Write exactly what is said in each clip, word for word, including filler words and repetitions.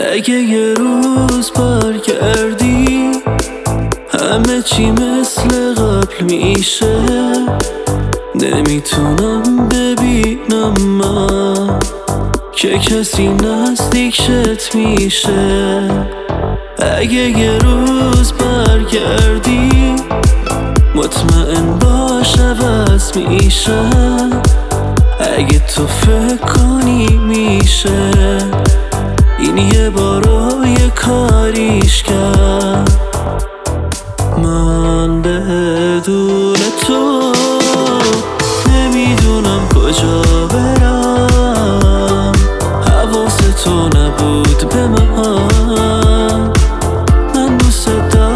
اگه یه روز برگردی همه چی مثل قبل میشه. نمیتونم ببینم من که کسی نزدیک شت میشه. اگه یه روز برگردی مطمئن باش عوض میشم. اگه تو فکر کنی میشه این یه بارو یه کاریش کرد. من بدون تو نمیدونم کجا برم. حواس تو نبود به من، من دوست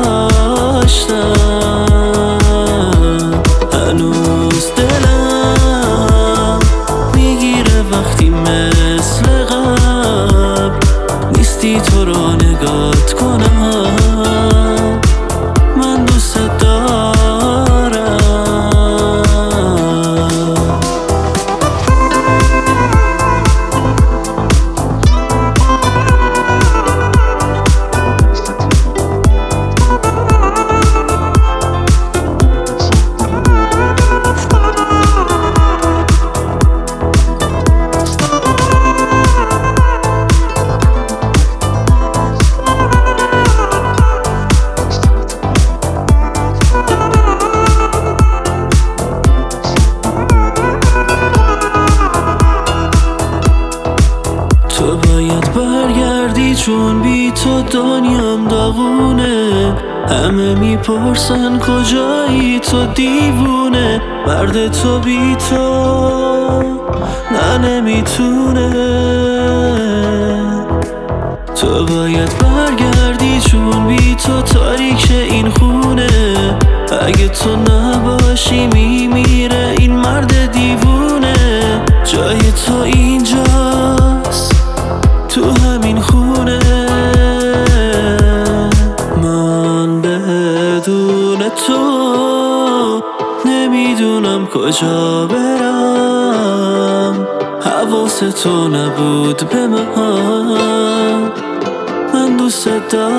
داشتم. هنوز دلم میگیره وقتی مثل قبل نیستی تو رو نگات کنم. من دوست دارم. تو باید برگردی چون بی تو دنیام داغونه. همه میپرسن کجایی تو دیوونه. مرد تو بی تو نه نمیتونه. تو باید برگردی چون بی تو تاریک این خونه. اگه تو نباشی میمیره این مرد دیوونه. جای تو اینجاست تو همین خونه. من بدون تو نمیدونم کجا برم. حواس تو نبود به من، من دوست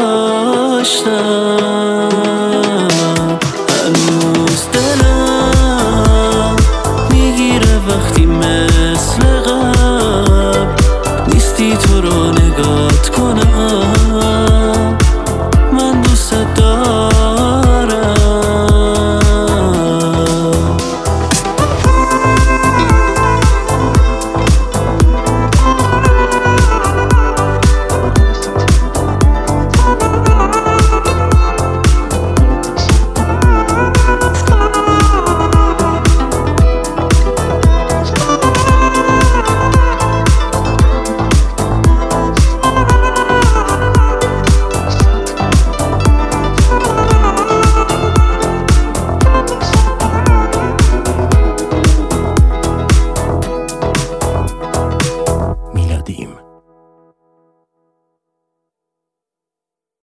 داشتم. هنوز دلم میگیره وقتی من